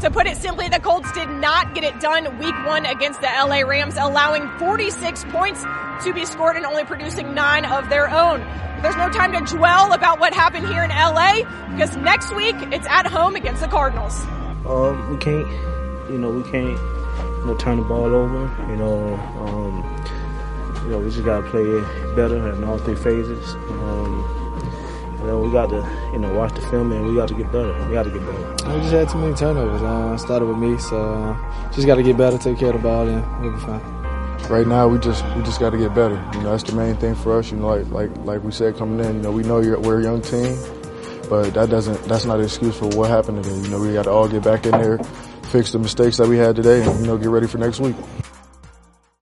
To put it simply, the Colts did not get it done week 1 against the LA Rams, allowing 46 points to be scored and only producing 9 of their own. There's no time to dwell about what happened here in LA because next week it's at home against the Cardinals. We can't turn the ball over. We just gotta play better in all 3 phases. We got to, watch the film and we got to get better. We just had too many turnovers. Started with me, so just got to get better, take care of the ball, and we'll be fine. Right now, we just got to get better. That's the main thing for us. Like we said coming in. We know we're a young team, but that's not an excuse for what happened today. We got to all get back in there, fix the mistakes that we had today, and get ready for next week.